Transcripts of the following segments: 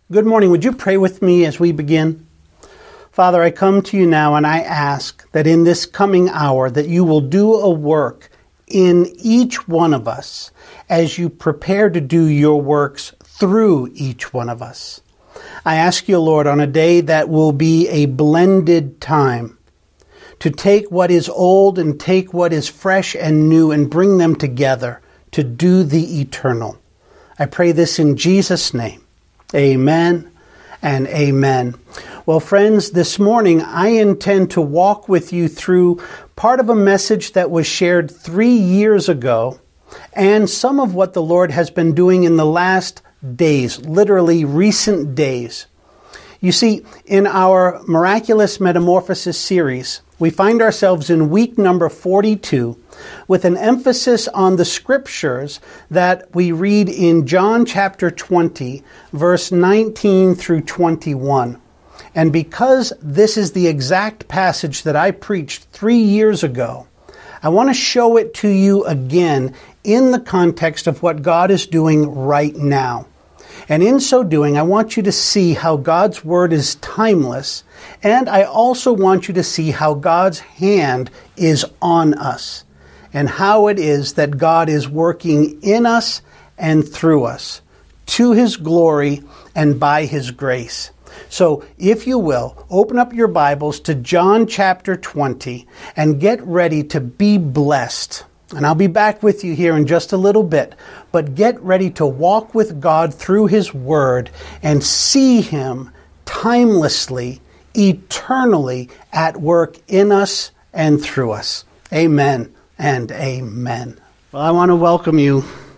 Good morning. Would you pray with me as we begin? Father, I come to you now and I ask that in this coming hour that you will do a work in each one of us as you prepare to do your works through each one of us. I ask you, Lord, on a day that will be a blended time, to take what is old and take what is fresh and new and bring them together to do the eternal. I pray this in Jesus' name. Amen and amen. Well, friends, this morning I intend to walk with you through part of a message that was shared 3 years ago and some of what the Lord has been doing in the last days, literally recent days. You see, in our Miraculous Metamorphosis series, we find ourselves in week number 42 with an emphasis on the scriptures that we read in John chapter 20, verse 19 through 21. And because this is the exact passage that I preached 3 years ago, I want to show it to you again in the context of what God is doing right now. And in so doing, I want you to see how God's Word is timeless, and I also want you to see how God's hand is on us, and how it is that God is working in us and through us, to His glory and by His grace. So, if you will, open up your Bibles to John chapter 20, and get ready to be blessed. And I'll be back with you here in just a little bit. But get ready to walk with God through His Word and see Him timelessly, eternally at work in us and through us. Amen and amen. Well, I want to welcome you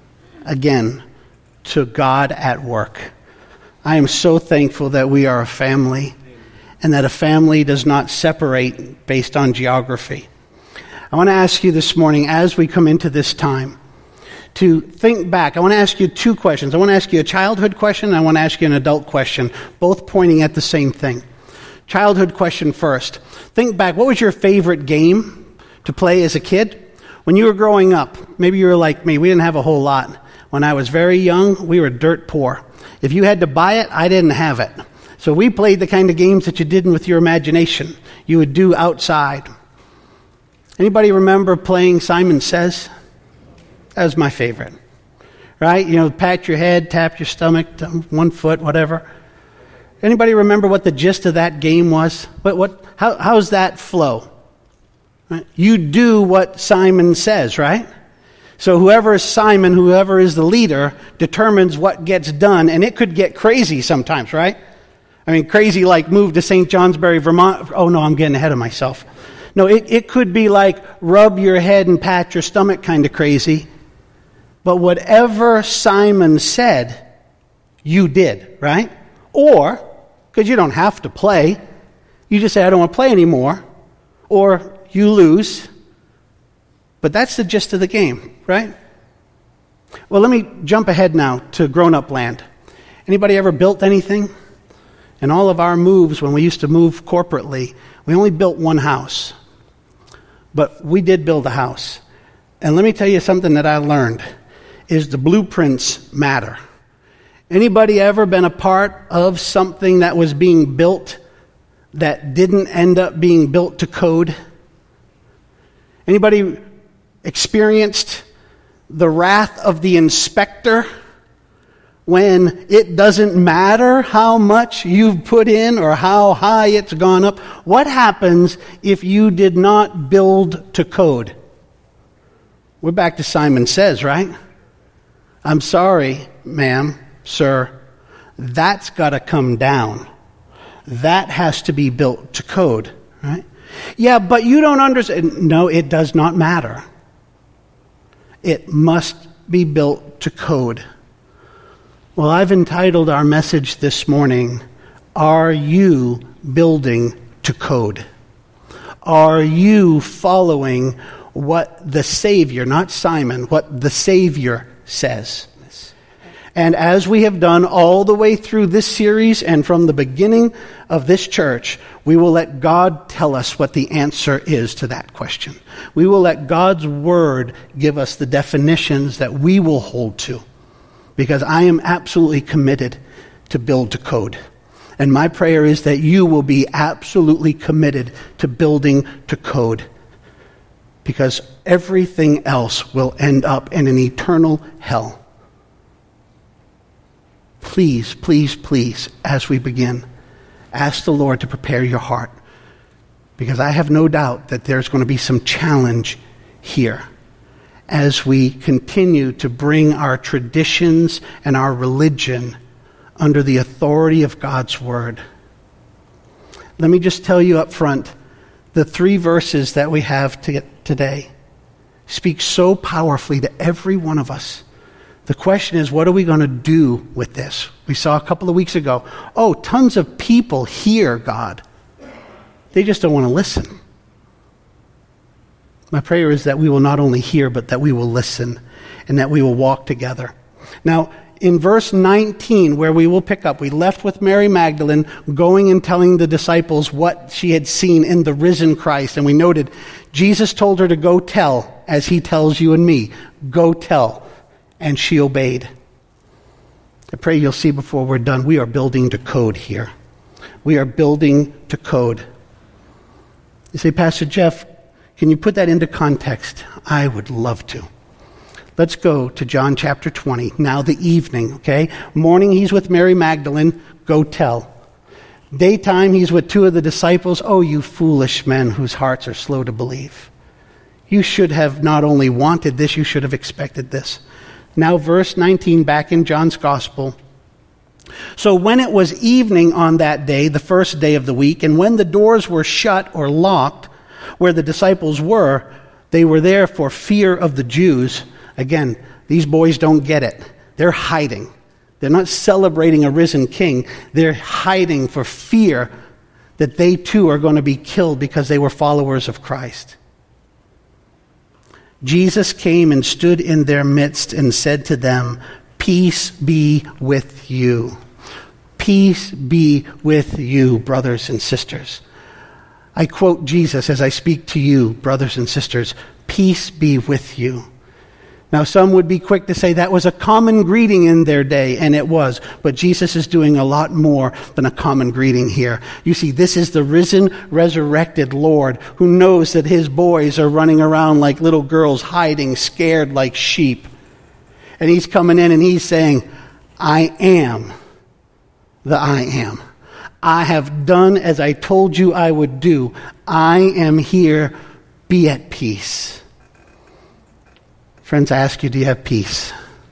again to God at Work. I am so thankful that we are a family and that a family does not separate based on geography. I want to ask you this morning, as we come into this time, to think back. I want to ask you two questions. I want to ask you a childhood question, and I want to ask you an adult question, both pointing at the same thing. Childhood question first. Think back, what was your favorite game to play as a kid? When you were growing up, maybe you were like me, we didn't have a whole lot. When I was very young, we were dirt poor. If you had to buy it, I didn't have it. So we played the kind of games that you did with your imagination. You would do outside. Anybody remember playing Simon Says? That was my favorite. Right? You know, pat your head, tap your stomach, 1 foot, whatever. Anybody remember what the gist of that game was? How's that flow? Right? You do what Simon says, right? So whoever is Simon, whoever is the leader, determines what gets done, and it could get crazy sometimes, right? I mean, crazy like move to St. Johnsbury, Vermont. Oh no, I'm getting ahead of myself. No, it could be like rub your head and pat your stomach kind of crazy. But whatever Simon said, you did, right? Or, because you don't have to play, you just say, I don't want to play anymore. Or you lose. But that's the gist of the game, right? Well, let me jump ahead now to grown-up land. Anybody ever built anything? In all of our moves, when we used to move corporately, we only built one house. But we did build a house. And let me tell you something that I learned, is the blueprints matter. Anybody ever been a part of something that was being built that didn't end up being built to code? Anybody experienced the wrath of the inspector when it doesn't matter how much you've put in or how high it's gone up? What happens if you did not build to code? We're back to Simon Says, right? I'm sorry, ma'am, sir. That's got to come down. That has to be built to code, right? Yeah, but you don't understand. No, it does not matter. It must be built to code. Well, I've entitled our message this morning, Are You Building to Code? Are you following what the Savior, not Simon, what the Savior says? And as we have done all the way through this series and from the beginning of this church, we will let God tell us what the answer is to that question. We will let God's Word give us the definitions that we will hold to. Because I am absolutely committed to build to code. And my prayer is that you will be absolutely committed to building to code, because everything else will end up in an eternal hell. Please, please, please, as we begin, ask the Lord to prepare your heart, because I have no doubt that there's going to be some challenge here as we continue to bring our traditions and our religion under the authority of God's Word. Let me just tell you up front, the 3 verses that we have today speak so powerfully to every one of us. The question is, what are we going to do with this? We saw a couple of weeks ago, tons of people hear God. They just don't want to listen. My prayer is that we will not only hear, but that we will listen and that we will walk together. Now, in verse 19, where we will pick up, we left with Mary Magdalene going and telling the disciples what she had seen in the risen Christ. And we noted, Jesus told her to go tell, as he tells you and me, go tell. And she obeyed. I pray you'll see before we're done, we are building to code here. We are building to code. You say, Pastor Jeff, can you put that into context? I would love to. Let's go to John chapter 20. Now the evening, okay? Morning, he's with Mary Magdalene. Go tell. Daytime, he's with 2 of the disciples. Oh, you foolish men whose hearts are slow to believe. You should have not only wanted this, you should have expected this. Now verse 19, back in John's Gospel. So when it was evening on that day, the first day of the week, and when the doors were shut or locked where the disciples were, they were there for fear of the Jews. Again, these boys don't get it. They're hiding. They're not celebrating a risen king. They're hiding for fear that they too are going to be killed because they were followers of Christ. Jesus came and stood in their midst and said to them, "Peace be with you." Peace be with you, brothers and sisters. I quote Jesus as I speak to you, brothers and sisters, peace be with you. Now, some would be quick to say that was a common greeting in their day, and it was. But Jesus is doing a lot more than a common greeting here. You see, this is the risen, resurrected Lord who knows that his boys are running around like little girls, hiding, scared like sheep. And he's coming in and he's saying, I am the I am. I have done as I told you I would do. I am here. Be at peace. Friends, I ask you, do you have peace?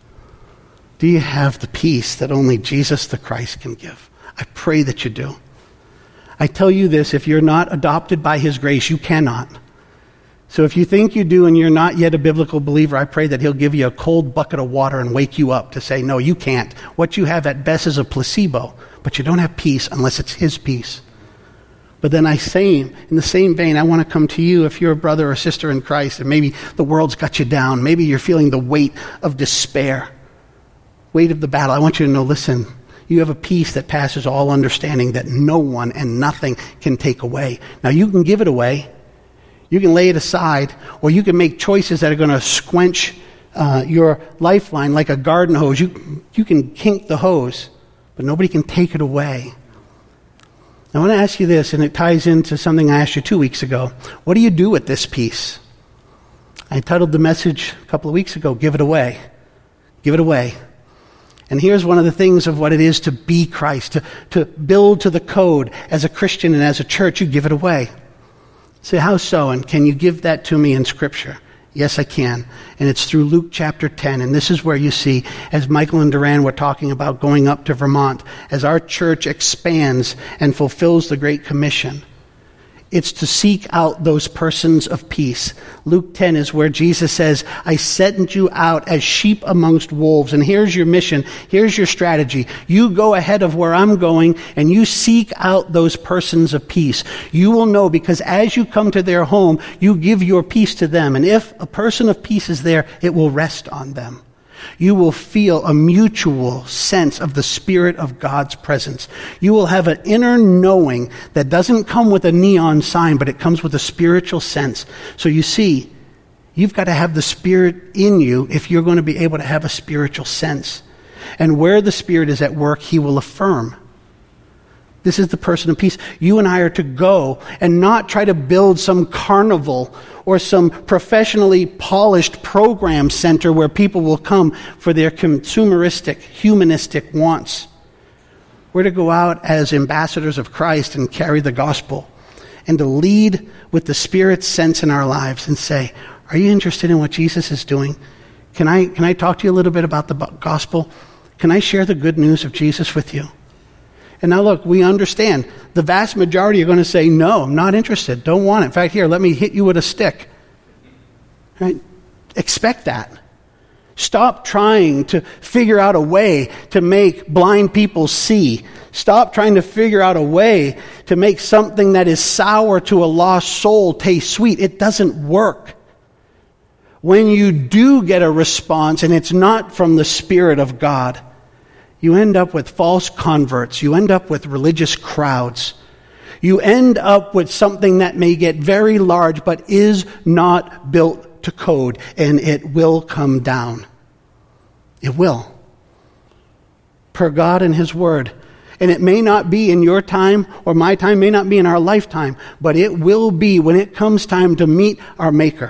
Do you have the peace that only Jesus the Christ can give? I pray that you do. I tell you this, if you're not adopted by his grace, you cannot. So if you think you do and you're not yet a biblical believer, I pray that he'll give you a cold bucket of water and wake you up to say, no, you can't. What you have at best is a placebo, but you don't have peace unless it's his peace. But then I say, in the same vein, I want to come to you if you're a brother or sister in Christ and maybe the world's got you down. Maybe you're feeling the weight of despair, weight of the battle. I want you to know, listen, you have a peace that passes all understanding that no one and nothing can take away. Now, you can give it away. You can lay it aside, or you can make choices that are going to squench your lifeline like a garden hose. You can kink the hose, but nobody can take it away. I want to ask you this, and it ties into something I asked you 2 weeks ago. What do you do with this peace? I titled the message a couple of weeks ago, Give It Away. Give it away. And here's one of the things of what it is to be Christ, to build to the code as a Christian and as a church. You give it away. Say, how so? And can you give that to me in Scripture? Yes, I can. And it's through Luke chapter 10. And this is where you see, as Michael and Duran were talking about going up to Vermont, as our church expands and fulfills the Great Commission, it's to seek out those persons of peace. Luke 10 is where Jesus says, I sent you out as sheep amongst wolves. And here's your mission. Here's your strategy. You go ahead of where I'm going and you seek out those persons of peace. You will know, because as you come to their home, you give your peace to them. And if a person of peace is there, it will rest on them. You will feel a mutual sense of the Spirit of God's presence. You will have an inner knowing that doesn't come with a neon sign, but it comes with a spiritual sense. So you see, you've got to have the Spirit in you if you're going to be able to have a spiritual sense. And where the Spirit is at work, he will affirm. This is the person of peace. You and I are to go and not try to build some carnival or some professionally polished program center where people will come for their consumeristic, humanistic wants. We're to go out as ambassadors of Christ and carry the gospel and to lead with the Spirit's sense in our lives and say, are you interested in what Jesus is doing? Can I talk to you a little bit about the gospel? Can I share the good news of Jesus with you? And now look, we understand the vast majority are going to say, no, I'm not interested, don't want it. In fact, here, let me hit you with a stick. Right? Expect that. Stop trying to figure out a way to make blind people see. Stop trying to figure out a way to make something that is sour to a lost soul taste sweet. It doesn't work. When you do get a response and it's not from the Spirit of God, you end up with false converts. You end up with religious crowds. You end up with something that may get very large but is not built to code, and it will come down. It will. Per God and His Word. And it may not be in your time or my time, may not be in our lifetime, but it will be when it comes time to meet our Maker.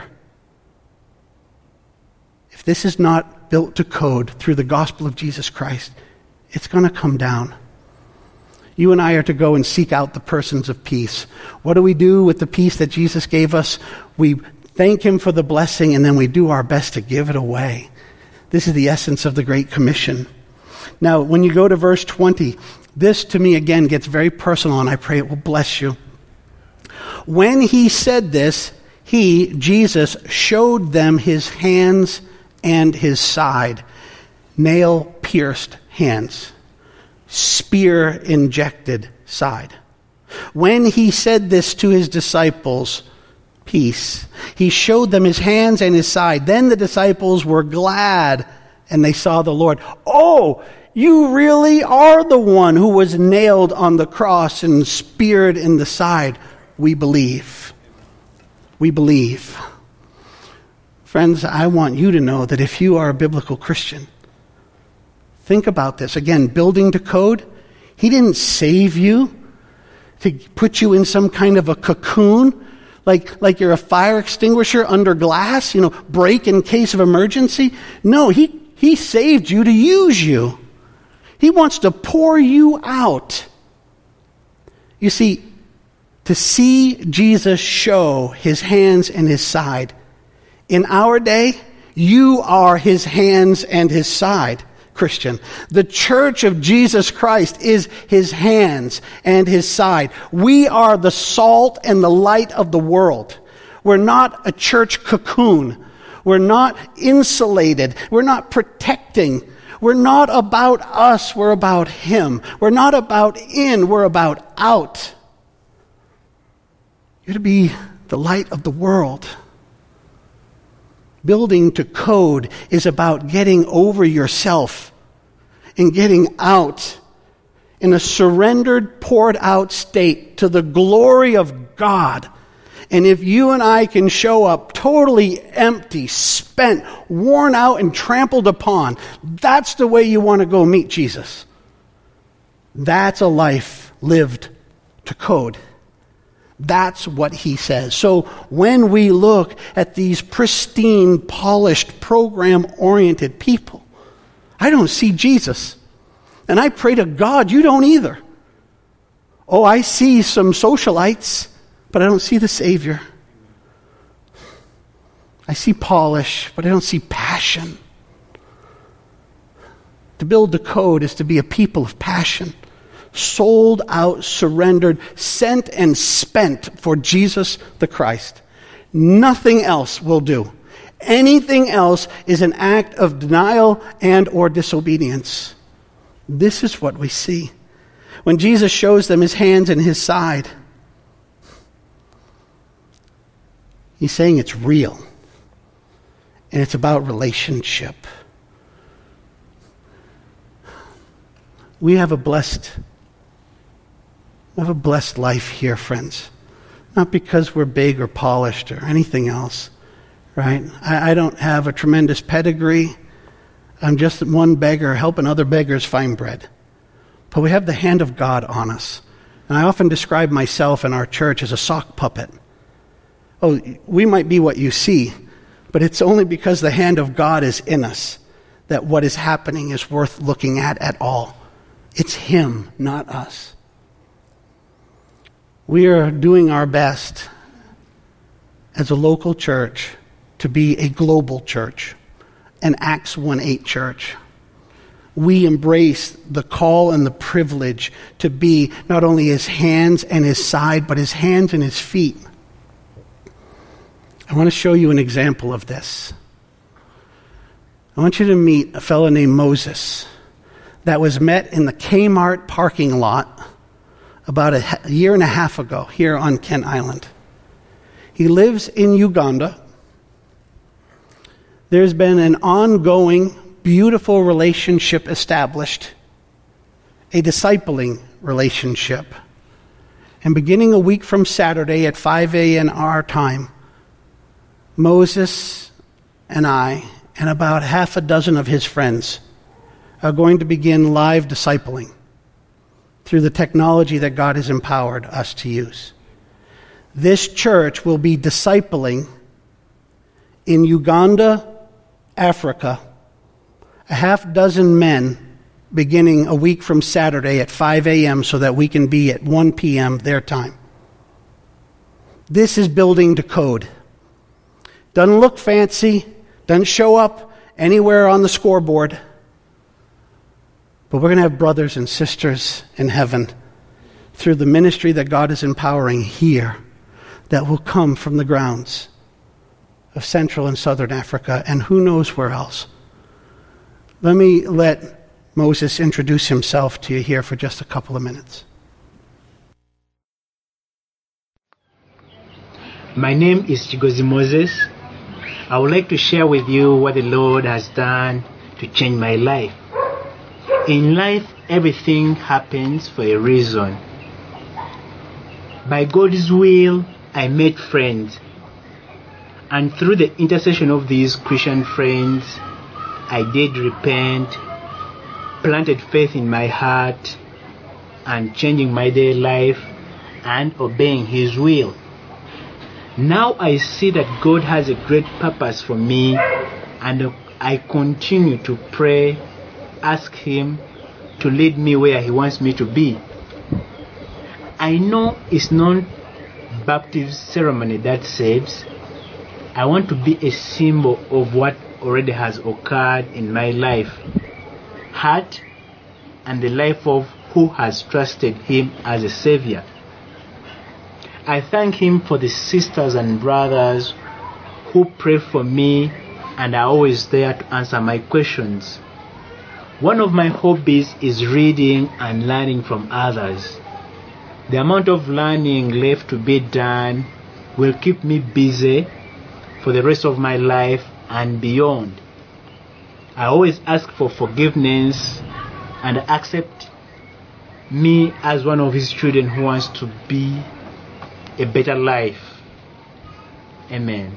If this is not built to code through the gospel of Jesus Christ, it's going to come down. You and I are to go and seek out the persons of peace. What do we do with the peace that Jesus gave us? We thank Him for the blessing, and then we do our best to give it away. This is the essence of the Great Commission. Now, when you go to verse 20, this to me again gets very personal, and I pray it will bless you. When He said this, He, Jesus, showed them His hands and His side. Nail-pierced hands, spear-injected side. When He said this to His disciples, peace, He showed them His hands and His side. Then the disciples were glad and they saw the Lord. Oh, you really are the one who was nailed on the cross and speared in the side. We believe. We believe. Friends, I want you to know that if you are a biblical Christian, think about this. Again, building to code. He didn't save you to put you in some kind of a cocoon, like you're a fire extinguisher under glass, break in case of emergency. No, he saved you to use you. He wants to pour you out. You see, to see Jesus show His hands and His side, in our day, you are His hands and His side. Christian. The church of Jesus Christ is His hands and His side. We are the salt and the light of the world. We're not a church cocoon. We're not insulated. We're not protecting. We're not about us. We're about Him. We're not about in. We're about out. You're to be the light of the world. Building to code is about getting over yourself and getting out in a surrendered, poured out state to the glory of God. And if you and I can show up totally empty, spent, worn out, and trampled upon, that's the way you want to go meet Jesus. That's a life lived to code. That's what He says. So when we look at these pristine, polished, program-oriented people, I don't see Jesus. And I pray to God you don't either. Oh, I see some socialites, but I don't see the Savior. I see polish, but I don't see passion. To build the code is to be a people of passion. Sold out, surrendered, sent and spent for Jesus the Christ. Nothing else will do. Anything else is an act of denial and or disobedience. This is what we see. When Jesus shows them His hands and His side, He's saying it's real. And it's about relationship. We have a blessed life here, friends. Not because we're big or polished or anything else, right? I don't have a tremendous pedigree. I'm just one beggar helping other beggars find bread. But we have the hand of God on us. And I often describe myself and our church as a sock puppet. Oh, we might be what you see, but it's only because the hand of God is in us that what is happening is worth looking at all. It's Him, not us. We are doing our best as a local church to be a global church, an Acts 1:8 church. We embrace the call and the privilege to be not only His hands and His side, but His hands and His feet. I want to show you an example of this. I want you to meet a fellow named Moses that was met in the Kmart parking lot about a year and a half ago here on Kent Island. He lives in Uganda. There's been an ongoing, beautiful relationship established, a discipling relationship. And beginning a week from Saturday at 5 a.m. our time, Moses and I and about half a dozen of his friends are going to begin live discipling through the technology that God has empowered us to use. This church will be discipling in Uganda, Africa, a half dozen men beginning a week from Saturday at 5 a.m. so that we can be at 1 p.m. their time. This is building to code. Doesn't look fancy, doesn't show up anywhere on the scoreboard, but we're going to have brothers and sisters in heaven through the ministry that God is empowering here that will come from the grounds of Central and Southern Africa and who knows where else. Let me let Moses introduce himself to you here for just a couple of minutes. My name is Chigozi Moses. I would like to share with you what the Lord has done to change my life. In life, everything happens for a reason. By God's will, I made friends. And through the intercession of these Christian friends, I did repent, planted faith in my heart, and changing my daily life and obeying His will. Now I see that God has a great purpose for me, and I continue to pray, ask Him to lead me where He wants me to be. I know it's not baptism ceremony that saves. I want to be a symbol of what already has occurred in my life, heart, and the life of who has trusted Him as a Savior. I thank Him for the sisters and brothers who pray for me and are always there to answer my questions. One of my hobbies is reading and learning from others. The amount of learning left to be done will keep me busy for the rest of my life and beyond. I always ask for forgiveness and accept me as one of His children who wants to be a better life. Amen.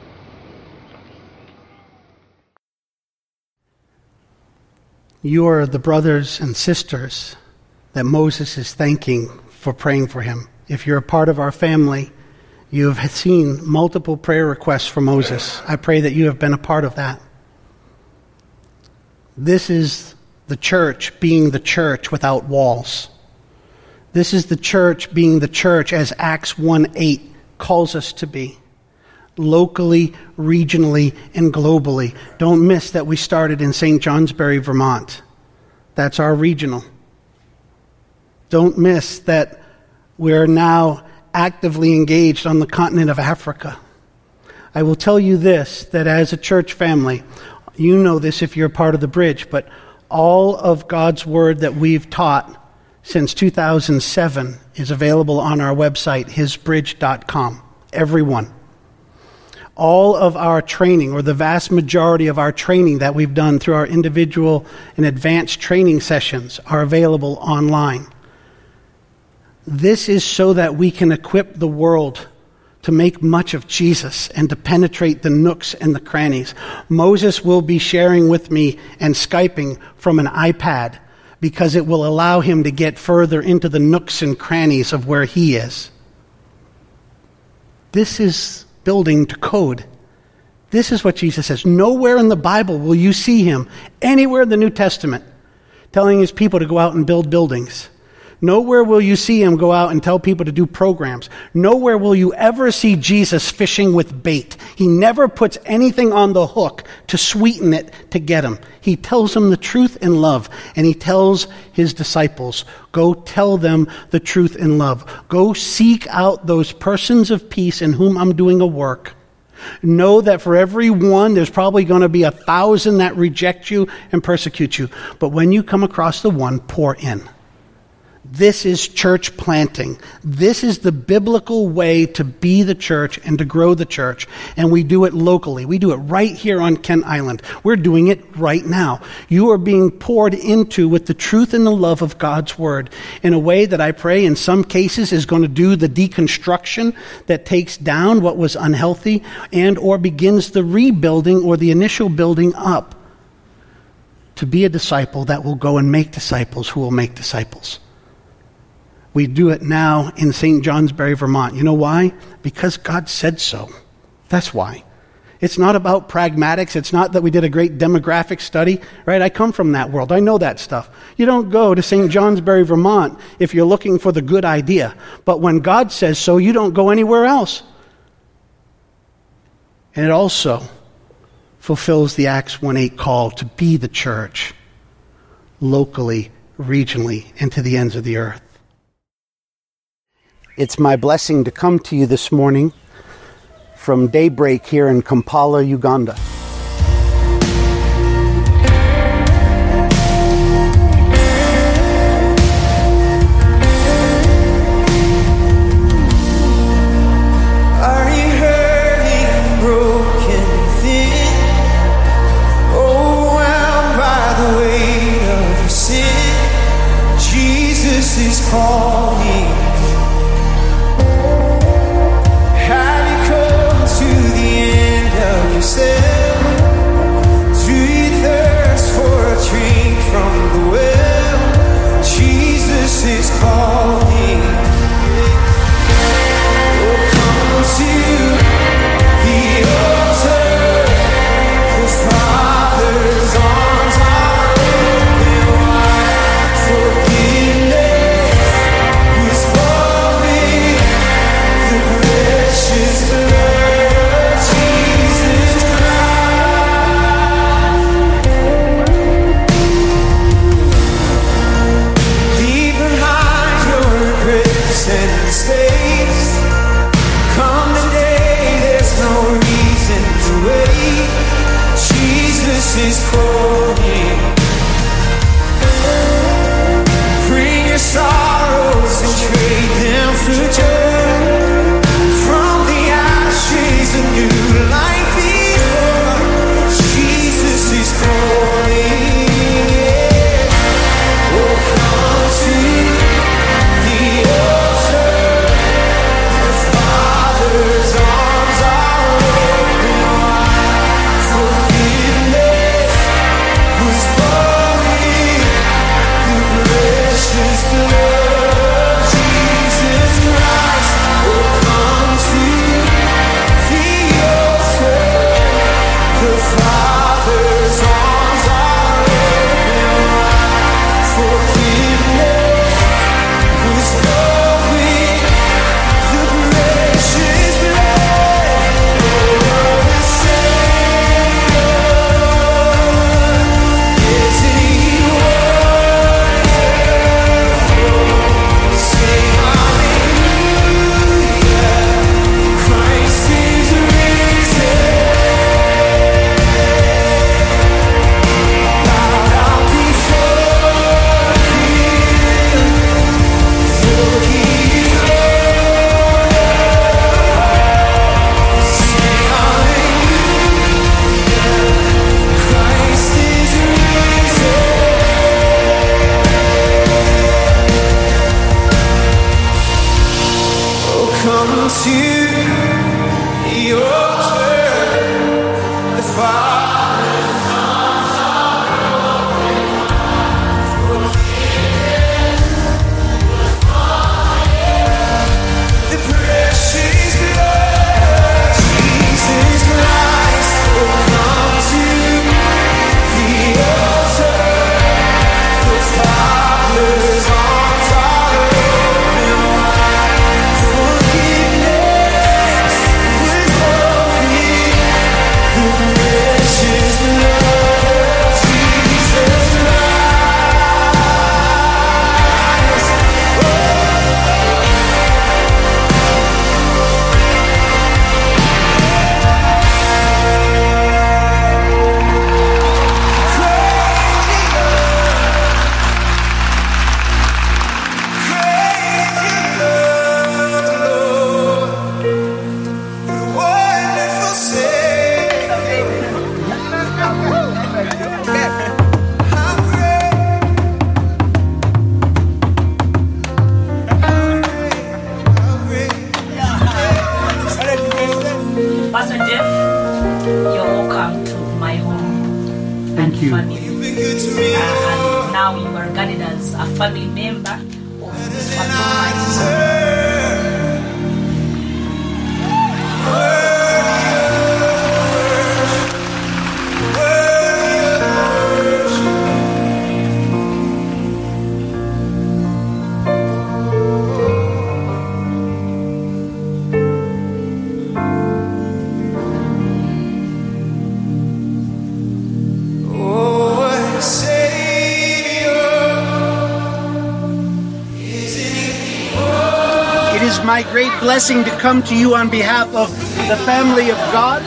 You are the brothers and sisters that Moses is thanking for praying for him. If you're a part of our family, you have seen multiple prayer requests for Moses. I pray that you have been a part of that. This is the church being the church without walls. This is the church being the church as Acts 1:8 calls us to be. Locally, regionally, and globally. Don't miss that we started in St. Johnsbury, Vermont. That's our regional. Don't miss that we're now actively engaged on the continent of Africa. I will tell you this, that as a church family, you know this if you're part of the Bridge, but all of God's Word that we've taught since 2007 is available on our website, hisbridge.com. Everyone. All of our training, or the vast majority of our training that we've done through our individual and advanced training sessions, are available online. This is so that we can equip the world to make much of Jesus and to penetrate the nooks and the crannies. Moses will be sharing with me and Skyping from an iPad because it will allow him to get further into the nooks and crannies of where he is. This is building to code. This is what Jesus says. Nowhere in the Bible will you see him, anywhere in the New Testament, telling his people to go out and build buildings. Nowhere will you see him go out and tell people to do programs. Nowhere will you ever see Jesus fishing with bait. He never puts anything on the hook to sweeten it to get him. He tells them the truth in love, and he tells his disciples, go tell them the truth in love. Go seek out those persons of peace in whom I'm doing a work. Know that for every one, there's probably going to be 1,000 that reject you and persecute you. But when you come across the one, pour in. This is church planting. This is the biblical way to be the church and to grow the church. And we do it locally. We do it right here on Kent Island. We're doing it right now. You are being poured into with the truth and the love of God's word in a way that I pray in some cases is going to do the deconstruction that takes down what was unhealthy and or begins the rebuilding or the initial building up to be a disciple that will go and make disciples who will make disciples. We do it now in St. Johnsbury, Vermont. You know why? Because God said so. That's why. It's not about pragmatics. It's not that we did a great demographic study, right? I come from that world. I know that stuff. You don't go to St. Johnsbury, Vermont if you're looking for the good idea. But when God says so, you don't go anywhere else. And it also fulfills the Acts 1:8 call to be the church locally, regionally, and to the ends of the earth. It's my blessing to come to you this morning from daybreak here in Kampala, Uganda. Come to you. family. And now you are regarded as a family member of this Almighty. It is my great blessing to come to you on behalf of the family of God.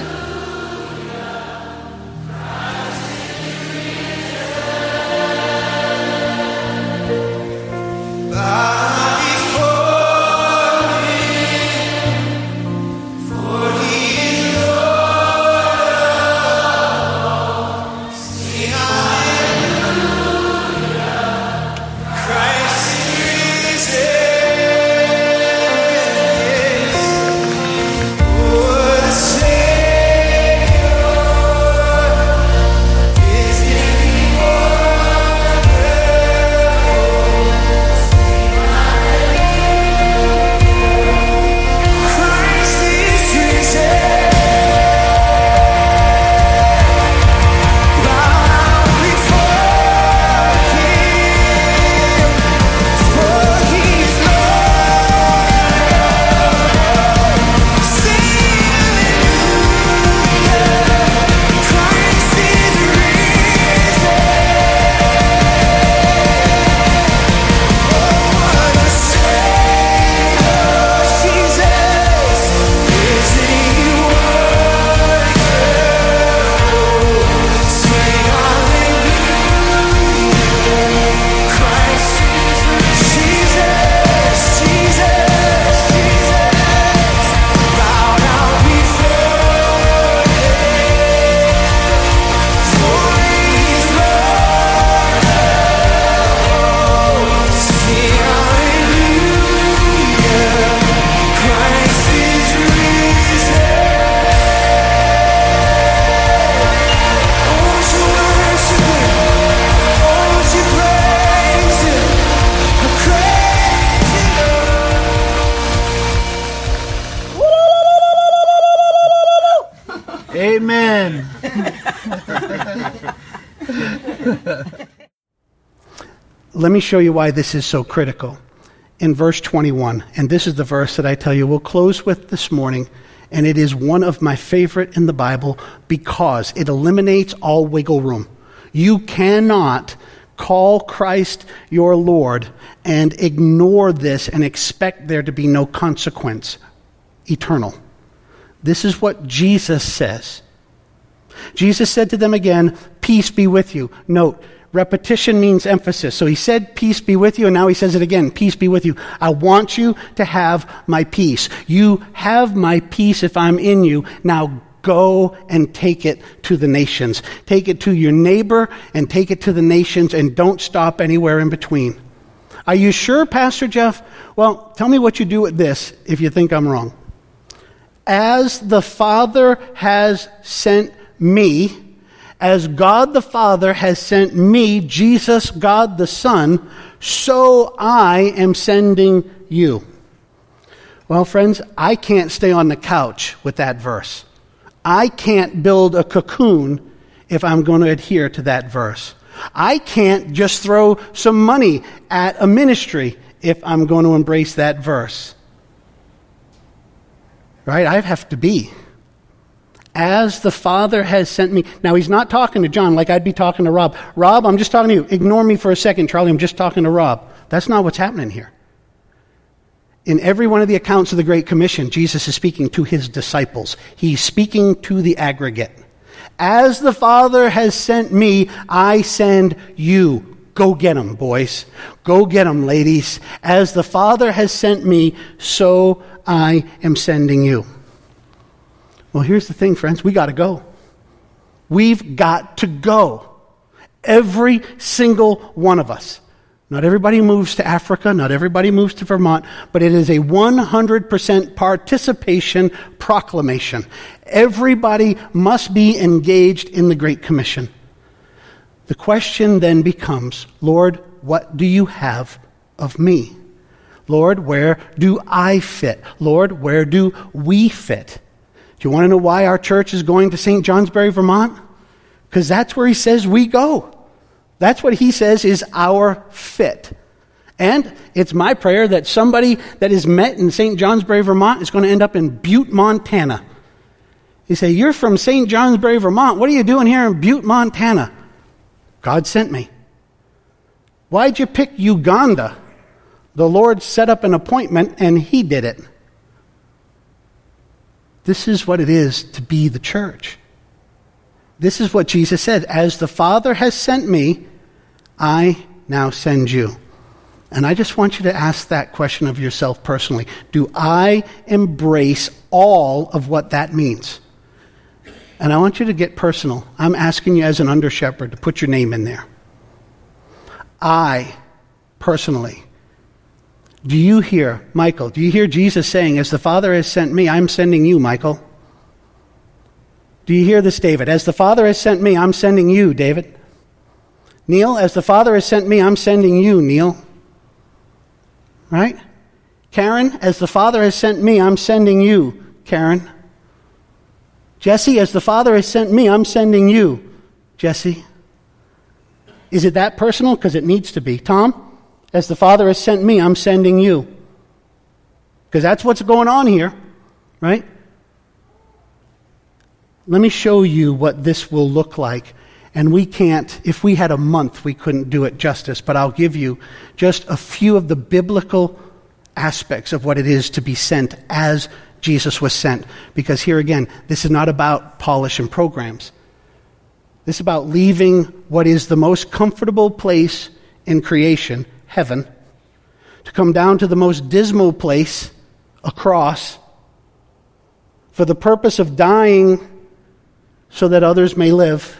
Amen. Let me show you why this is so critical. In verse 21, and this is the verse that I tell you we'll close with this morning, and it is one of my favorite in the Bible because it eliminates all wiggle room. You cannot call Christ your Lord and ignore this and expect there to be no consequence eternal. This is what Jesus says. Jesus said to them again, "Peace be with you." Note, repetition means emphasis. So he said, "Peace be with you," and now he says it again, "Peace be with you." I want you to have my peace. You have my peace if I'm in you. Now go and take it to the nations. Take it to your neighbor and take it to the nations, and don't stop anywhere in between. Are you sure, Pastor Jeff? Well, tell me what you do with this if you think I'm wrong. As the Father has sent me, as God the Father has sent me, Jesus, God the Son, so I am sending you. Well, friends, I can't stay on the couch with that verse. I can't build a cocoon if I'm going to adhere to that verse. I can't just throw some money at a ministry if I'm going to embrace that verse. Right? I have to be. As the Father has sent me. Now, he's not talking to John like I'd be talking to Rob. Rob, I'm just talking to you. Ignore me for a second, Charlie. I'm just talking to Rob. That's not what's happening here. In every one of the accounts of the Great Commission, Jesus is speaking to his disciples. He's speaking to the aggregate. As the Father has sent me, I send you. Go get them, boys. Go get them, ladies. As the Father has sent me, so I am sending you. Well, here's the thing, friends. We got to go. We've got to go. Every single one of us. Not everybody moves to Africa. Not everybody moves to Vermont. But it is a 100% participation proclamation. Everybody must be engaged in the Great Commission. The question then becomes, Lord, what do you have of me? Lord, where do I fit? Lord, where do we fit? Do you want to know why our church is going to St. Johnsbury, Vermont? Because that's where he says we go. That's what he says is our fit. And it's my prayer that somebody that is met in St. Johnsbury, Vermont is going to end up in Butte, Montana. You say, you're from St. Johnsbury, Vermont. What are you doing here in Butte, Montana? God sent me. Why'd you pick Uganda? The Lord set up an appointment and he did it. This is what it is to be the church. This is what Jesus said. As the Father has sent me, I now send you. And I just want you to ask that question of yourself personally. Do I embrace all of what that means? And I want you to get personal. I'm asking you as an under-shepherd to put your name in there. I, personally, do you hear, Michael, do you hear Jesus saying, as the Father has sent me, I'm sending you, Michael? Do you hear this, David? As the Father has sent me, I'm sending you, David. Neil, as the Father has sent me, I'm sending you, Neil. Right? Karen, as the Father has sent me, I'm sending you, Karen. Jesse, as the Father has sent me, I'm sending you, Jesse. Is it that personal? Because it needs to be. Tom, as the Father has sent me, I'm sending you. Because that's what's going on here, right? Let me show you what this will look like. And we can't, if we had a month, we couldn't do it justice. But I'll give you just a few of the biblical aspects of what it is to be sent as Jesus was sent. Because here again, this is not about polish and programs. This is about leaving what is the most comfortable place in creation, heaven, to come down to the most dismal place, a cross, for the purpose of dying so that others may live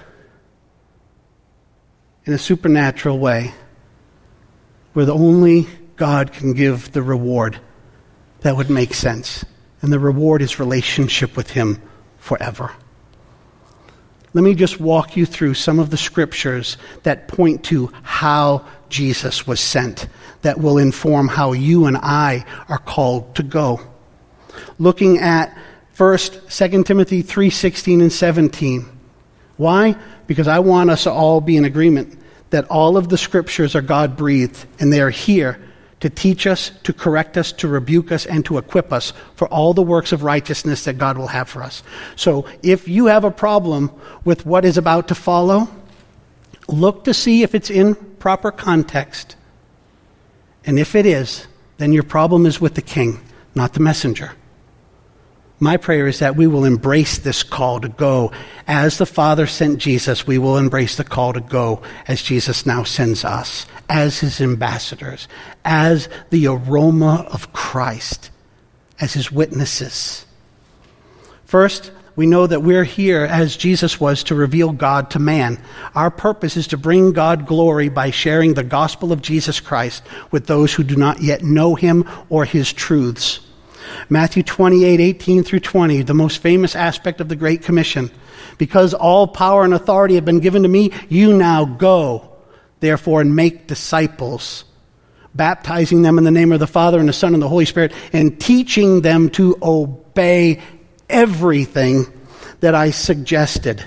in a supernatural way, where the only God can give the reward that would make sense. And the reward is relationship with Him forever. Let me just walk you through some of the scriptures that point to how Jesus was sent, that will inform how you and I are called to go. Looking at first 2 Timothy 3:16 and 17. Why? Because I want us to all be in agreement that all of the scriptures are God-breathed, and they are here to teach us, to correct us, to rebuke us, and to equip us for all the works of righteousness that God will have for us. So if you have a problem with what is about to follow, look to see if it's in proper context. And if it is, then your problem is with the king, not the messenger. My prayer is that we will embrace this call to go. As the Father sent Jesus, we will embrace the call to go as Jesus now sends us, as His ambassadors, as the aroma of Christ, as His witnesses. First, we know that we're here, as Jesus was, to reveal God to man. Our purpose is to bring God glory by sharing the gospel of Jesus Christ with those who do not yet know Him or His truths. Matthew 28:18 through 20, the most famous aspect of the Great Commission. Because all power and authority have been given to me, you now go, therefore, and make disciples, baptizing them in the name of the Father and the Son and the Holy Spirit, and teaching them to obey everything that I suggested.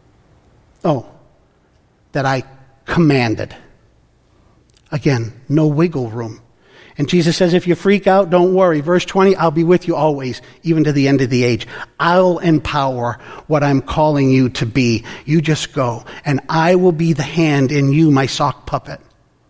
That I commanded. Again, no wiggle room. And Jesus says, if you freak out, don't worry. Verse 20, I'll be with you always, even to the end of the age. I'll empower what I'm calling you to be. You just go. And I will be the hand in you, my sock puppet.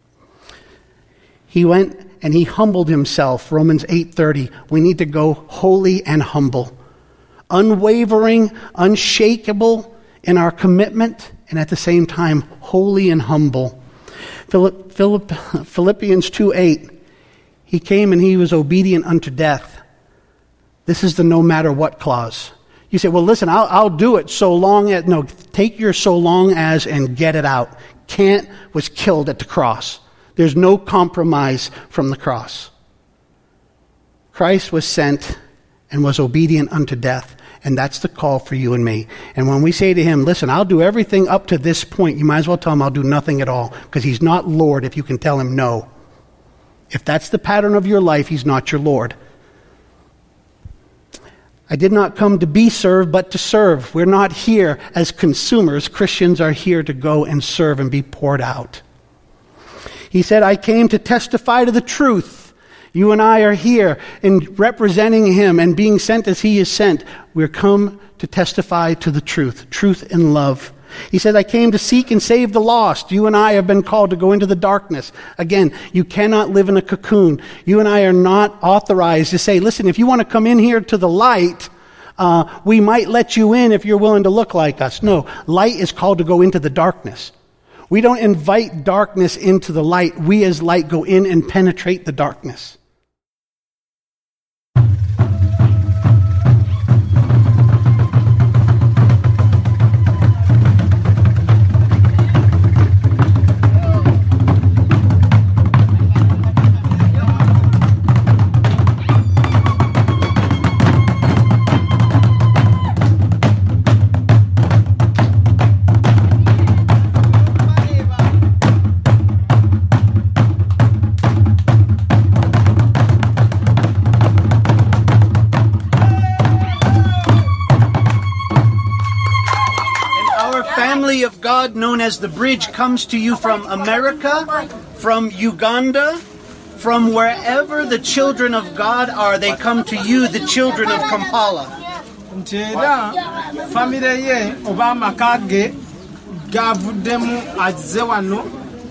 He went and he humbled himself. Romans 8:30. We need to go holy and humble. Unwavering, unshakable in our commitment, and at the same time, holy and humble. Philippians 2:8. He came and he was obedient unto death. This is the no matter what clause. You say, well, listen, I'll do it so long as... No, take your so long as and get it out. Kant was killed at the cross. There's no compromise from the cross. Christ was sent and was obedient unto death. And that's the call for you and me. And when we say to him, listen, I'll do everything up to this point, you might as well tell him I'll do nothing at all, because he's not Lord if you can tell him no. If that's the pattern of your life, he's not your Lord. I did not come to be served, but to serve. We're not here as consumers. Christians are here to go and serve and be poured out. He said, I came to testify to the truth. You and I are here in representing him and being sent as he is sent. We're come to testify to the truth in love. He said, I came to seek and save the lost. You and I have been called to go into the darkness. Again, you cannot live in a cocoon. You and I are not authorized to say, listen, if you want to come in here to the light, we might let you in if you're willing to look like us. No, light is called to go into the darkness. We don't invite darkness into the light. We as light go in and penetrate the darkness. Of God known as the Bridge comes to you from America, from Uganda, from wherever the children of God are. They come to you, the children of Kampala. Ntera family ye oba makage gavuddemu azze wano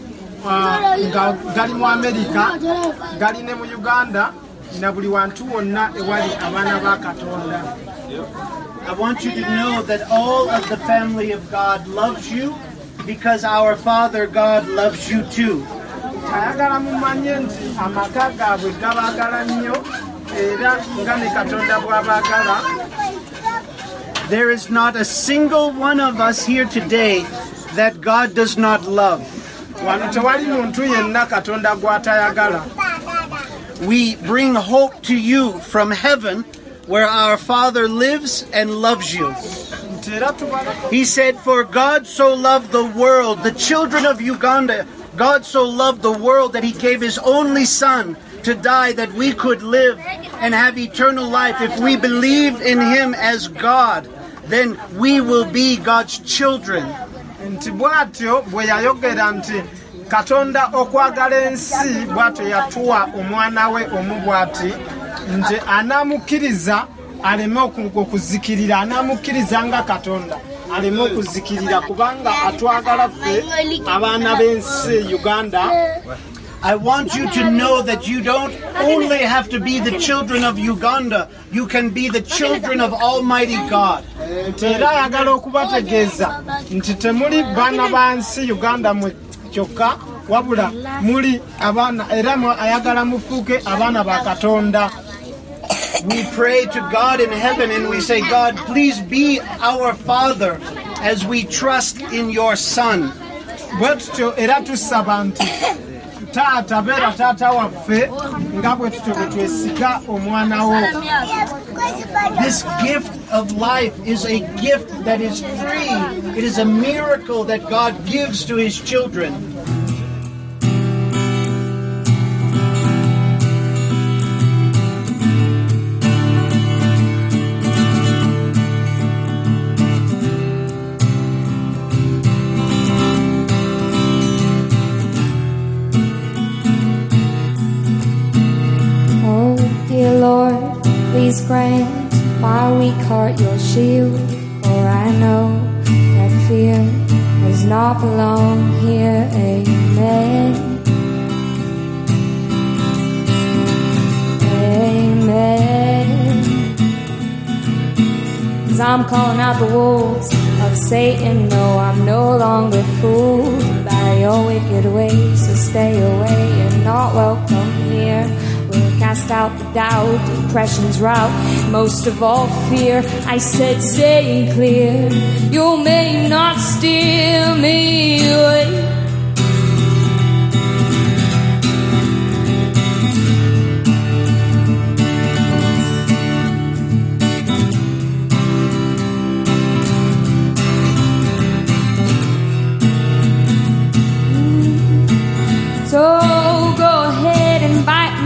gali mu America gali ne mu Uganda na buli wantu wonna ewali abaana ba Katonda. I want you to know that all of the family of God loves you because our Father God loves you too. Ayagala mumanye nti amaka gaabwe gabaagala nnyo era nga ne Katonda bw'abaagala. There is not a single one of us here today that God does not love. Wano tewali muntu yenna Katonda gw'atayagala. We bring hope to you from heaven, where our Father lives and loves you. He said, for God so loved the world, the children of Uganda, God so loved the world that he gave his only Son to die that we could live and have eternal life. If we believe in him as God, then we will be God's children. Nti bw'atyo bwe yayogera nti Katonda okwagala ensi bw'atyo yatuwa omwana we omu bw'ati nti anamukkiriza aleme okuzikirira, anamukkiriza nga Katonda aleme okuzikirira kubanga atwagala ffe abaana b'ensi Uganda. I want you to know that you don't only have to be the children of Uganda, you can be the children of Almighty God. Era ayagala okubategeeza nti temuli baana ba nsi Uganda mwe kyokka wabula muli abaana era ayagala mufuuke abaana ba Katonda. We pray to God in heaven and we say, God, please be our Father as we trust in your Son. Bwetutyo era tusaba nti taata beera taata waffe nga bwetutyo bwe twesiga omwana wo. This gift of life is a gift that is free. It is a miracle that God gives to his children. Please grant my weak heart your shield, for I know that fear does not belong here. Amen. Amen. 'Cause I'm calling out the wolves of Satan. No, I'm no longer fooled by your wicked ways, so stay away. You're not welcome here. Cast out the doubt, depression's rout, most of all fear. I said, stay clear. You may not steer me away.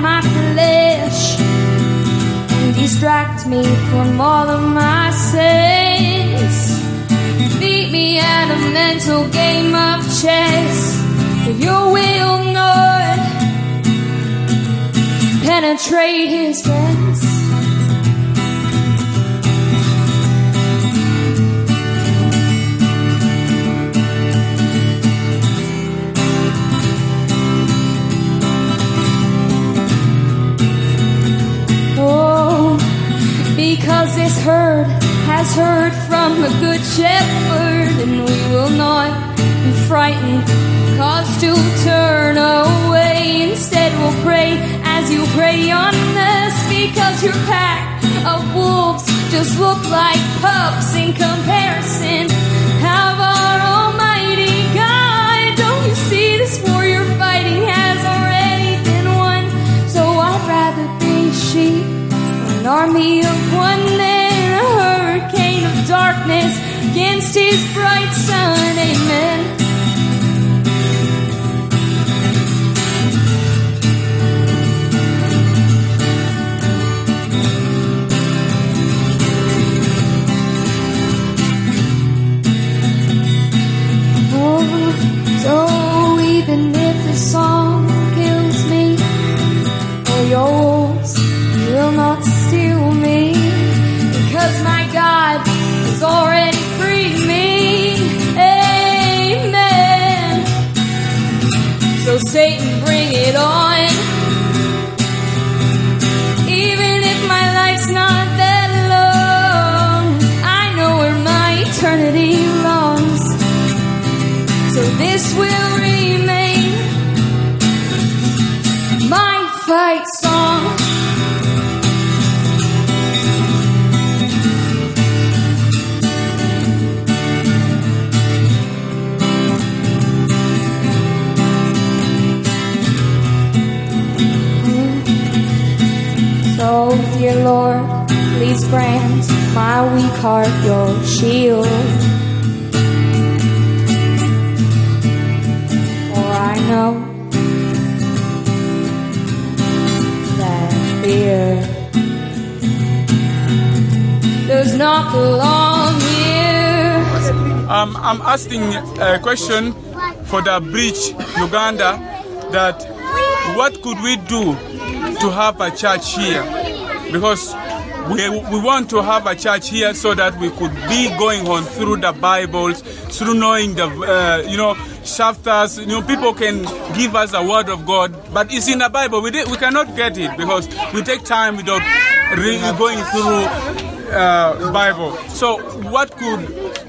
my flesh and distract me from all of my sins. Beat me at a mental game of chess, but your will not penetrate his fence. Because this herd has heard from the good shepherd, and we will not be frightened, cause to turn away. Instead we'll pray as you pray on us, because your pack of wolves just look like pups in comparison of our almighty God. Don't you see this war you're fighting has already been won? So I'd rather be sheep, an army of one, than a hurricane of darkness against his bright sun. Amen. Oh, so even if the song kills me, or your wolves will not steal me, because my God has already freed me. Amen. So Satan, bring it on. Even if my life's not that long, I know where my eternity belongs. So this will remain my fight song. So, dear Lord, please grant my weak heart your shield. For I know that fear does not belong here. I'm asking a question for the Bridge Uganda, that what could we do to have a church here? Because we want to have a church here so that we could be going on through the Bibles, through knowing the, chapters. People can give us a word of God, but it's in the Bible. We cannot get it because we take time without really going through Bible. So what could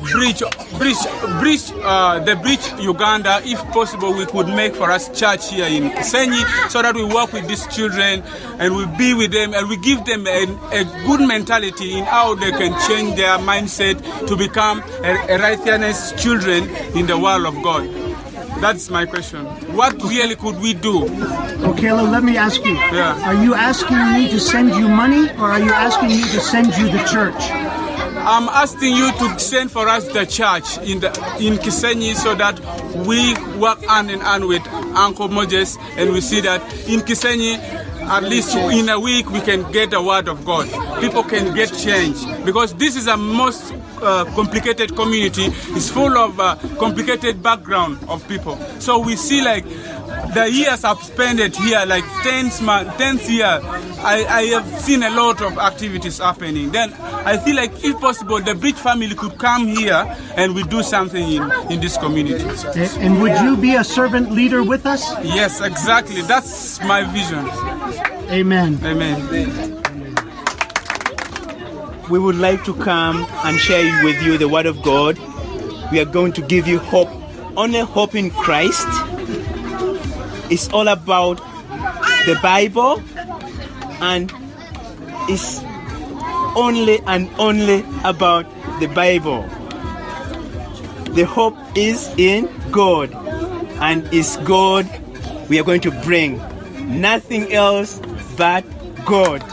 the Bridge Uganda, if possible, we could make for us church here in Kisenyi, so that we work with these children and we be with them and we give them a good mentality in how they can change their mindset to become a righteous children in the world of God. That's my question. What really could we do? Well, Caleb, let me ask you. Yeah. Are you asking me to send you money, or are you asking me to send you the church? I'm asking you to send for us the church in Kisenyi, so that we work hand in hand with Uncle Moses, and we see that in Kisenyi, at least in a week, we can get the word of God. People can get change, because this is a most complicated community. It's full of complicated background of people. So we see like the years I've spent it here, like 10th year, I have seen a lot of activities happening. Then I feel like if possible, the Bridge family could come here and we do something in this community. And would you be a servant leader with us? Yes, exactly. That's my vision. Amen. Amen. We would like to come and share with you the Word of God. We are going to give you hope. Only hope in Christ. It's all about the Bible, and it's only and only about the Bible. The hope is in God, and it's God we are going to bring. Nothing else but God.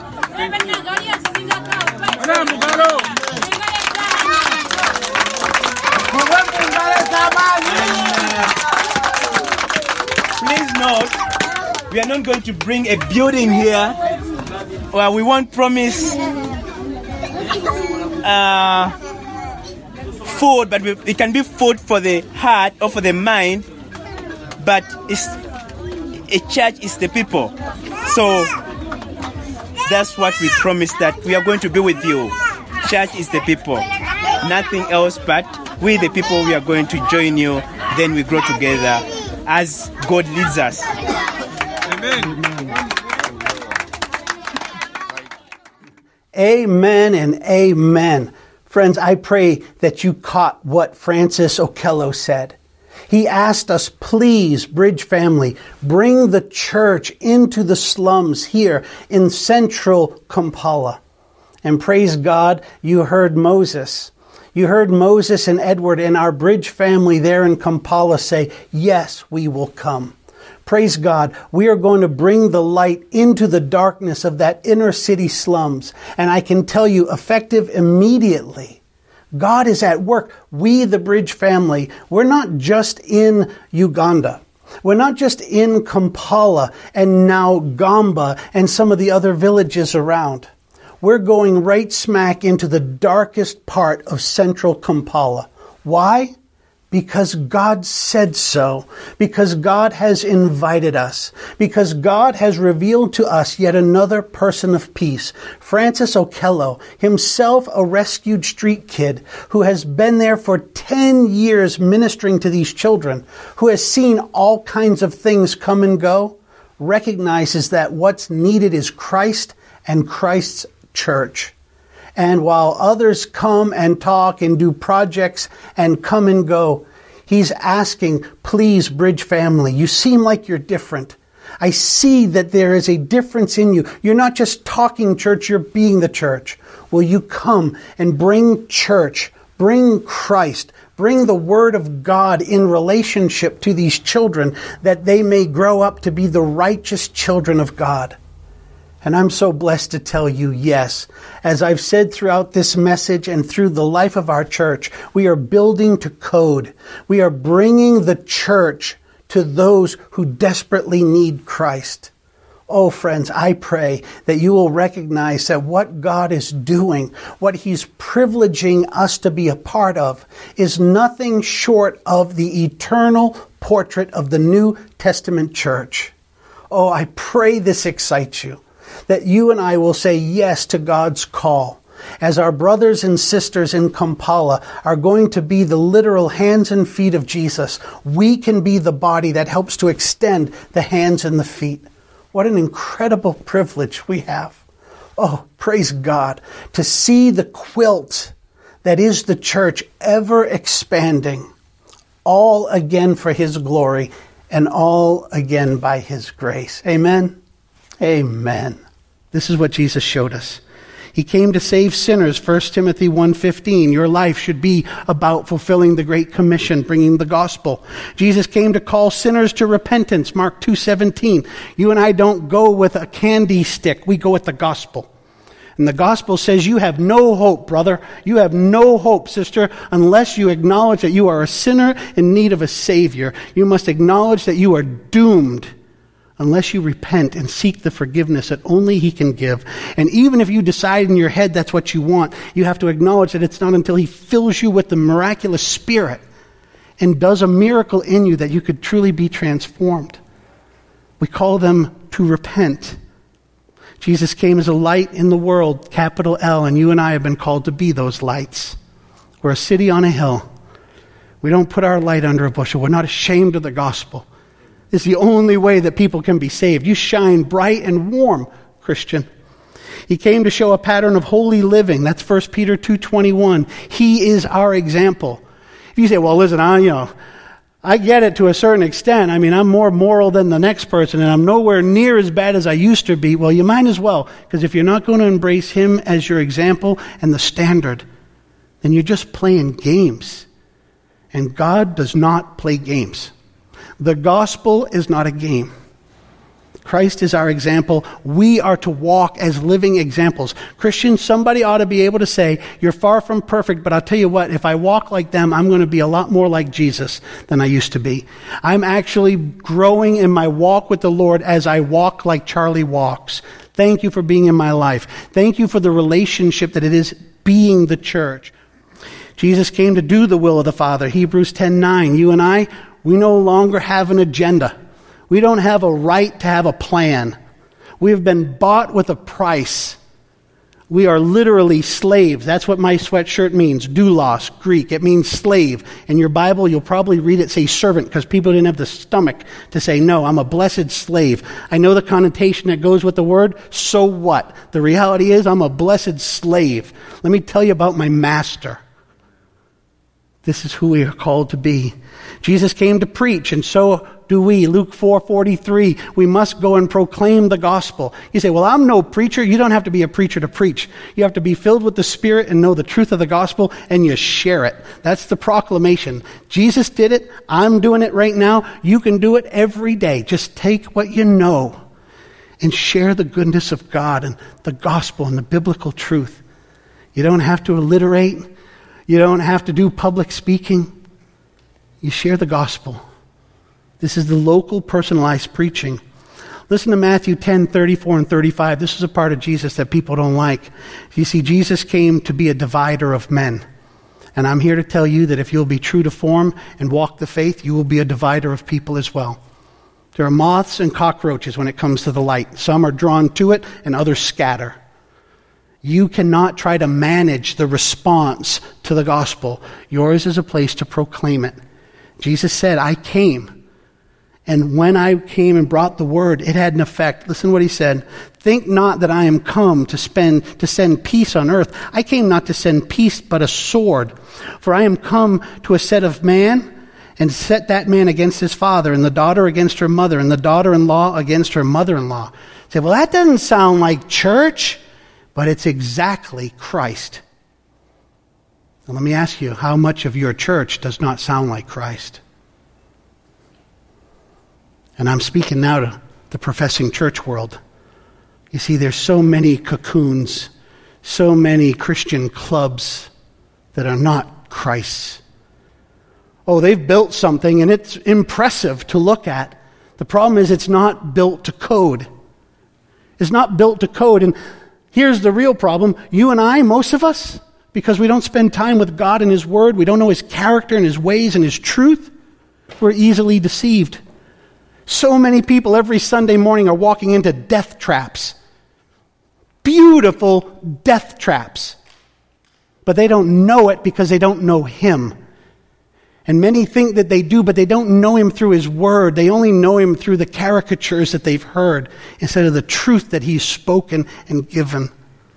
Please note We are not going to bring a building here. Well, we won't promise food, but it can be food for the heart or for the mind. But a church is the people. So that's what we promise, that we are going to be with you. Church is the people. Nothing else but we the people, we are going to join you. Then we grow together as God leads us. Amen. Amen and amen. Friends, I pray that you caught what Francis Okello said. He asked us, please, Bridge family, bring the church into the slums here in central Kampala. And praise God, you heard Moses. You heard Moses and Edward and our Bridge family there in Kampala say, yes, we will come. Praise God, we are going to bring the light into the darkness of that inner city slums. And I can tell you, effective immediately. God is at work. We, the Bridge family, we're not just in Uganda. We're not just in Kampala and now Gamba and some of the other villages around. We're going right smack into the darkest part of central Kampala. Why? Because God said so. Because God has invited us. Because God has revealed to us yet another person of peace. Francis Okello, himself a rescued street kid who has been there for 10 years ministering to these children, who has seen all kinds of things come and go, recognizes that what's needed is Christ and Christ's church. And while others come and talk and do projects and come and go, he's asking, please, Bridge family, you seem like you're different. I see that there is a difference in you. You're not just talking church, you're being the church. Will you come and bring church, bring Christ, bring the Word of God in relationship to these children, that they may grow up to be the righteous children of God? And I'm so blessed to tell you, yes, as I've said throughout this message and through the life of our church, we are building to code. We are bringing the church to those who desperately need Christ. Oh, friends, I pray that you will recognize that what God is doing, what He's privileging us to be a part of, is nothing short of the eternal portrait of the New Testament church. Oh, I pray this excites you, that you and I will say yes to God's call. As our brothers and sisters in Kampala are going to be the literal hands and feet of Jesus, we can be the body that helps to extend the hands and the feet. What an incredible privilege we have. Oh, praise God, to see the quilt that is the church ever expanding, all again for His glory and all again by His grace. Amen? Amen. This is what Jesus showed us. He came to save sinners, 1 Timothy 1:15. Your life should be about fulfilling the Great Commission, bringing the gospel. Jesus came to call sinners to repentance, Mark 2:17. You and I don't go with a candy stick. We go with the gospel. And the gospel says you have no hope, brother. You have no hope, sister, unless you acknowledge that you are a sinner in need of a Savior. You must acknowledge that you are doomed unless you repent and seek the forgiveness that only He can give. And even if you decide in your head that's what you want, you have to acknowledge that it's not until He fills you with the miraculous Spirit and does a miracle in you that you could truly be transformed. We call them to repent. Jesus came as a light in the world, capital L, and you and I have been called to be those lights. We're a city on a hill. We don't put our light under a bushel. We're not ashamed of the gospel. It's the only way that people can be saved. You shine bright and warm, Christian. He came to show a pattern of holy living. That's 1 Peter 2:21. He is our example. If you say, well, listen, I get it to a certain extent. I mean, I'm more moral than the next person, and I'm nowhere near as bad as I used to be. Well, you might as well, because if you're not going to embrace Him as your example and the standard, then you're just playing games. And God does not play games. The gospel is not a game. Christ is our example. We are to walk as living examples. Christians, somebody ought to be able to say, you're far from perfect, but I'll tell you what, if I walk like them, I'm going to be a lot more like Jesus than I used to be. I'm actually growing in my walk with the Lord as I walk like Charlie walks. Thank you for being in my life. Thank you for the relationship that it is being the church. Jesus came to do the will of the Father. Hebrews 10:9. You and I, we no longer have an agenda. We don't have a right to have a plan. We have been bought with a price. We are literally slaves. That's what my sweatshirt means. Doulos, Greek. It means slave. In your Bible, you'll probably read it say servant because people didn't have the stomach to say, no, I'm a blessed slave. I know the connotation that goes with the word. So what? The reality is I'm a blessed slave. Let me tell you about my master. This is who we are called to be. Jesus came to preach, and so do we. Luke 4:43, we must go and proclaim the gospel. You say, well, I'm no preacher. You don't have to be a preacher to preach. You have to be filled with the Spirit and know the truth of the gospel, and you share it. That's the proclamation. Jesus did it. I'm doing it right now. You can do it every day. Just take what you know and share the goodness of God and the gospel and the biblical truth. You don't have to alliterate. You don't have to do public speaking. You share the gospel. This is the local personalized preaching. Listen to Matthew 10:34 and 35. This is a part of Jesus that people don't like. You see, Jesus came to be a divider of men. And I'm here to tell you that if you'll be true to form and walk the faith, you will be a divider of people as well. There are moths and cockroaches when it comes to the light. Some are drawn to it and others scatter. You cannot try to manage the response to the gospel. Yours is a place to proclaim it. Jesus said, I came. And when I came and brought the word, it had an effect. Listen to what he said. Think not that I am come to send peace on earth. I came not to send peace, but a sword. For I am come to a set of man, and set that man against his father, and the daughter against her mother, and the daughter-in-law against her mother-in-law. Say, well, that doesn't sound like church. But it's exactly Christ. Now let me ask you, how much of your church does not sound like Christ? And I'm speaking now to the professing church world. You see, there's so many cocoons, so many Christian clubs that are not Christ's. Oh, they've built something and it's impressive to look at. The problem is it's not built to code. It's not built to code. And here's the real problem. You and I, most of us, because we don't spend time with God and His Word, we don't know His character and His ways and His truth, we're easily deceived. So many people every Sunday morning are walking into death traps. Beautiful death traps. But they don't know it because they don't know Him. And many think that they do, but they don't know Him through His Word. They only know Him through the caricatures that they've heard instead of the truth that He's spoken and given.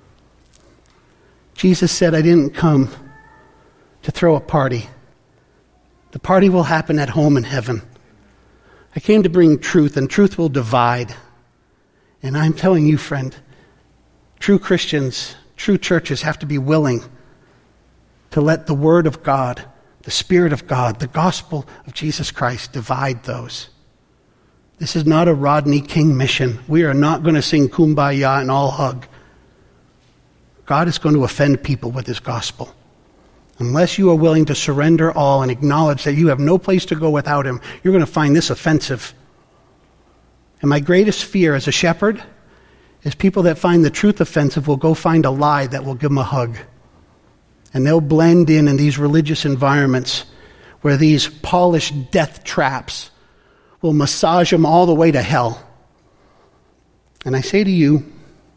Jesus said, I didn't come to throw a party. The party will happen at home in heaven. I came to bring truth, and truth will divide. And I'm telling you, friend, true Christians, true churches have to be willing to let the Word of God, the Spirit of God, the gospel of Jesus Christ divide those. This is not a Rodney King mission. We are not going to sing Kumbaya and all hug. God is going to offend people with His gospel. Unless you are willing to surrender all and acknowledge that you have no place to go without Him, you're going to find this offensive. And my greatest fear as a shepherd is people that find the truth offensive will go find a lie that will give them a hug. And they'll blend in these religious environments where these polished death traps will massage them all the way to hell. And I say to you,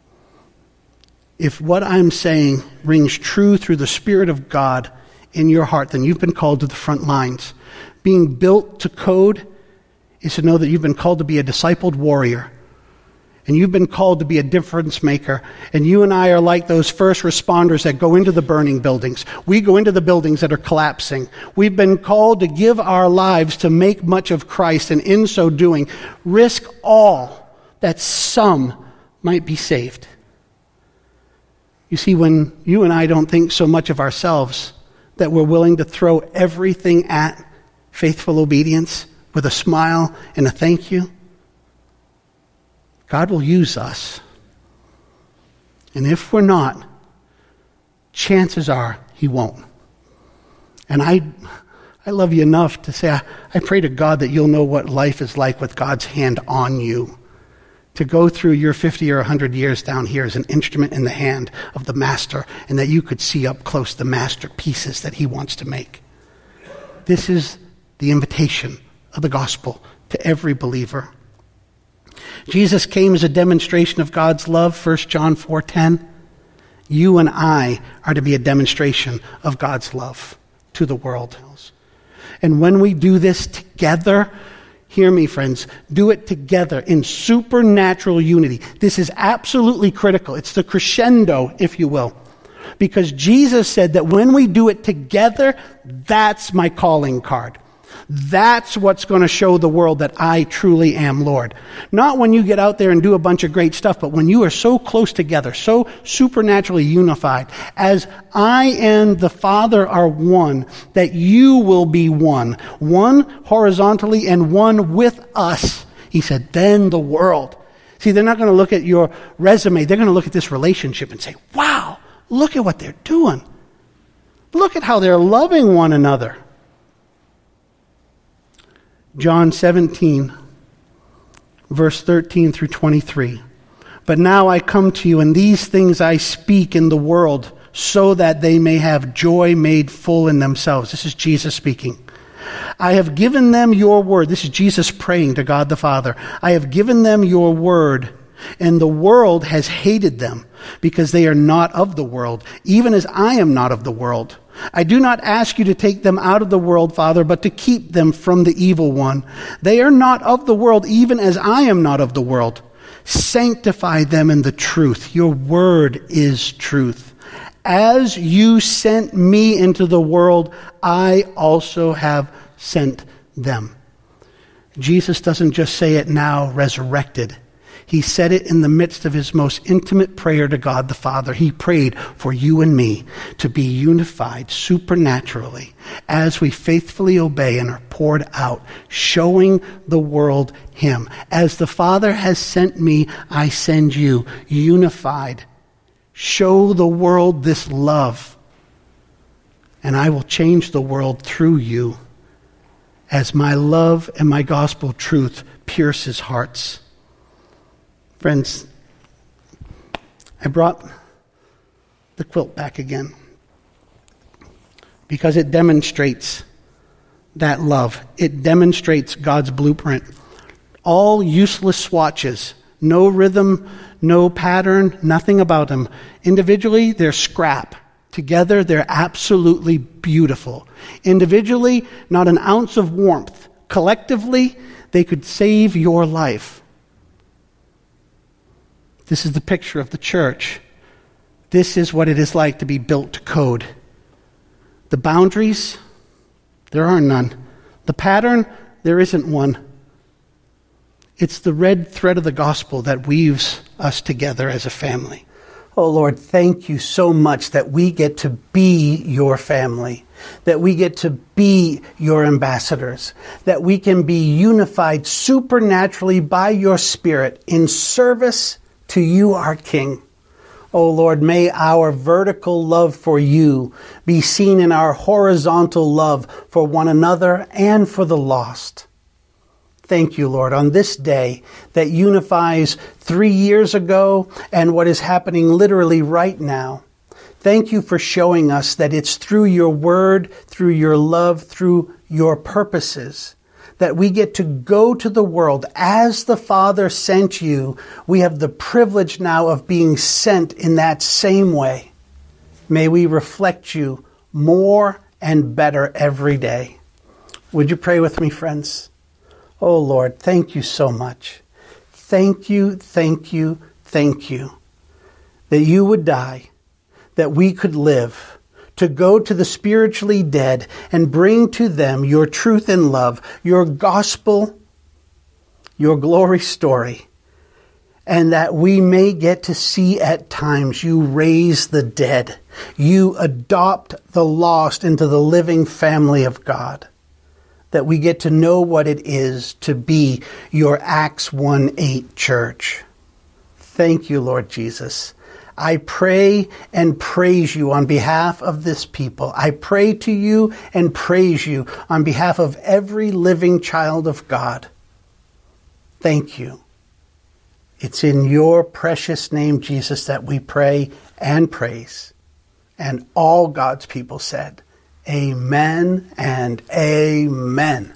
if what I'm saying rings true through the Spirit of God in your heart, then you've been called to the front lines. Being built to code is to know that you've been called to be a discipled warrior. And you've been called to be a difference maker. And you and I are like those first responders that go into the burning buildings. We go into the buildings that are collapsing. We've been called to give our lives to make much of Christ, and in so doing, risk all that some might be saved. You see, when you and I don't think so much of ourselves that we're willing to throw everything at faithful obedience with a smile and a thank you, God will use us. And if we're not, chances are he won't. And I love you enough to say, I pray to God that you'll know what life is like with God's hand on you. To go through your 50 or 100 years down here as an instrument in the hand of the master, and that you could see up close the masterpieces that he wants to make. This is the invitation of the gospel to every believer. Jesus came as a demonstration of God's love, 1 John 4:10. You and I are to be a demonstration of God's love to the world. And when we do this together, hear me, friends, do it together in supernatural unity. This is absolutely critical. It's the crescendo, if you will. Because Jesus said that when we do it together, that's my calling card. That's what's going to show the world that I truly am Lord. Not when you get out there and do a bunch of great stuff, but when you are so close together, so supernaturally unified, as I and the Father are one, that you will be one. One horizontally and one with us. He said, then the world. See, they're not going to look at your resume. They're going to look at this relationship and say, wow, look at what they're doing. Look at how they're loving one another. John 17, verse 13 through 23. But now I come to you, and these things I speak in the world, so that they may have joy made full in themselves. This is Jesus speaking. I have given them your word. This is Jesus praying to God the Father. I have given them your word, and the world has hated them, because they are not of the world, even as I am not of the world. I do not ask you to take them out of the world, Father, but to keep them from the evil one. They are not of the world, even as I am not of the world. Sanctify them in the truth. Your word is truth. As you sent me into the world, I also have sent them. Jesus doesn't just say it now resurrected. He said it in the midst of his most intimate prayer to God the Father. He prayed for you and me to be unified supernaturally as we faithfully obey and are poured out, showing the world him. As the Father has sent me, I send you, unified. Show the world this love, and I will change the world through you as my love and my gospel truth pierces hearts. Friends, I brought the quilt back again because it demonstrates that love. It demonstrates God's blueprint. All useless swatches, no rhythm, no pattern, nothing about them. Individually, they're scrap. Together, they're absolutely beautiful. Individually, not an ounce of warmth. Collectively, they could save your life. This is the picture of the church. This is what it is like to be built to code. The boundaries, there are none. The pattern, there isn't one. It's the red thread of the gospel that weaves us together as a family. Oh Lord, thank you so much that we get to be your family, that we get to be your ambassadors, that we can be unified supernaturally by your Spirit in service to you, our King. Oh Lord, may our vertical love for you be seen in our horizontal love for one another and for the lost. Thank you, Lord, on this day that unifies 3 years ago and what is happening literally right now. Thank you for showing us that it's through your word, through your love, through your purposes, that we get to go to the world as the Father sent you. We have the privilege now of being sent in that same way. May we reflect you more and better every day. Would you pray with me, friends? Oh Lord, thank you so much. Thank you, thank you, thank you that you would die, that we could live, to go to the spiritually dead and bring to them your truth and love, your gospel, your glory story, and that we may get to see at times you raise the dead. You adopt the lost into the living family of God, that we get to know what it is to be your Acts 1:8 church. Thank you, Lord Jesus. I pray and praise you on behalf of this people. I pray to you and praise you on behalf of every living child of God. Thank you. It's in your precious name, Jesus, that we pray and praise. And all God's people said, amen and amen.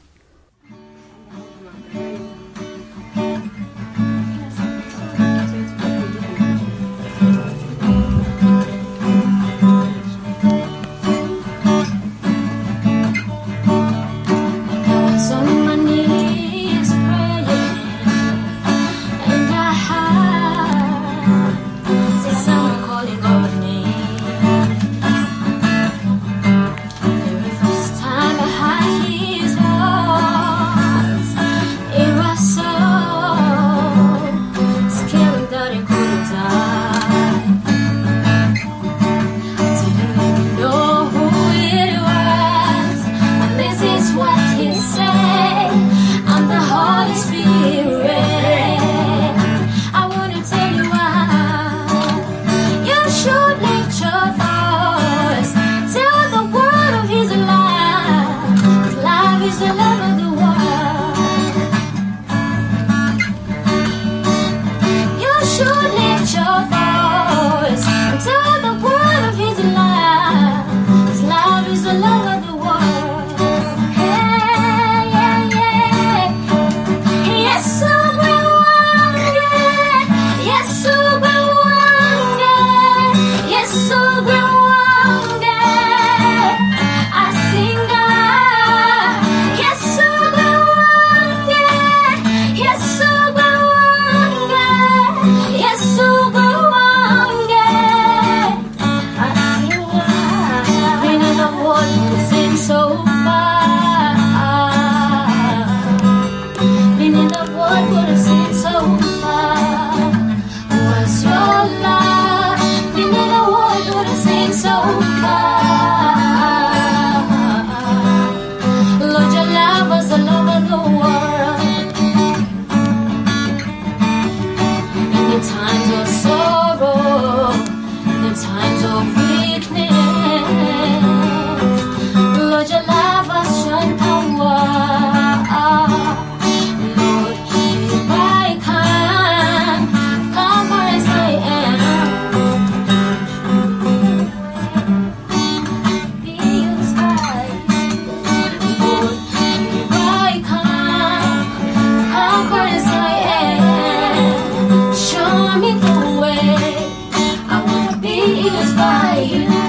Show me the way. I wanna be used by you.